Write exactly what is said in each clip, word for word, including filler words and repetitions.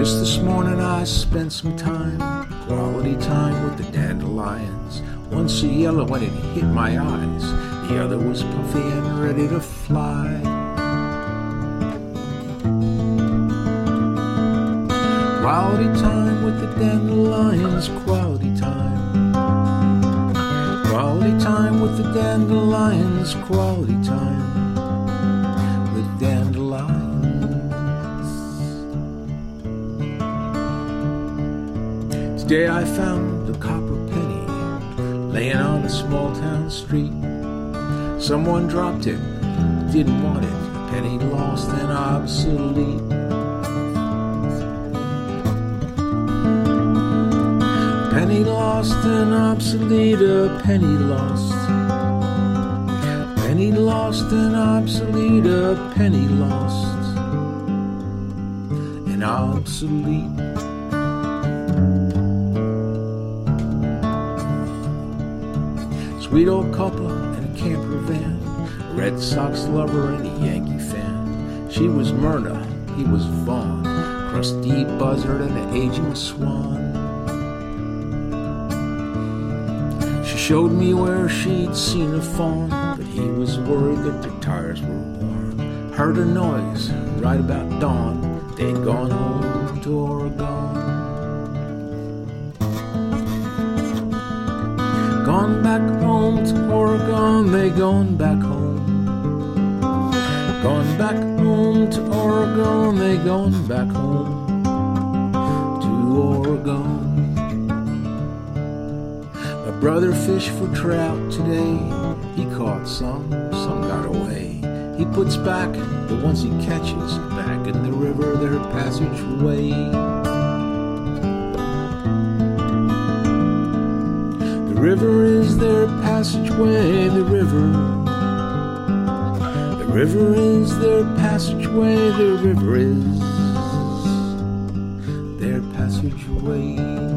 Just this morning I spent some time, quality time with the dandelions. One so yellow when it hit my eyes, the other was puffy and ready to fly. Quality time with the dandelions, quality time. Quality time with the dandelions, quality time with dandelions. Today I found a copper penny laying on a small town street. Someone dropped it, didn't want it, a penny lost and obsolete. Penny lost and obsolete, a penny lost. Penny lost and obsolete, a penny lost and obsolete. Sweet old couple in a camper van, a Red Sox lover and a Yankee fan. She was Myrna, he was Vaughn, crusty buzzard and an aging swan. She showed me where she'd seen a fawn, but he was worried that their tires were worn. Heard a noise right about dawn, they'd gone home to Oregon. Gone back home to Oregon, they gone back home. Gone back home to Oregon, they gone back home to Oregon. My brother fished for trout today, he caught some, some got away. He puts back the ones he catches back in the river, their passageway. The river is their passageway, the river. The river is their passageway, the river is their passageway.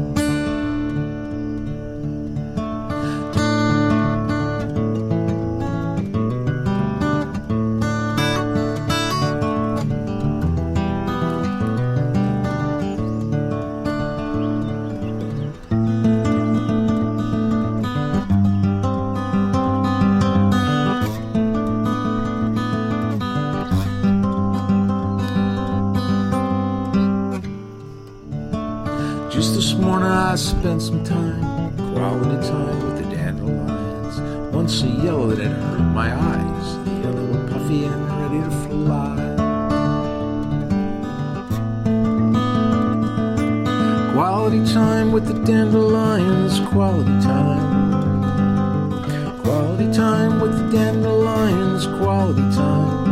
Just this morning I spent some time, quality time with the dandelions. One so yellow that it hurt my eyes, the other one puffy and ready to fly. Quality time with the dandelions, quality time. Quality time with the dandelions, quality time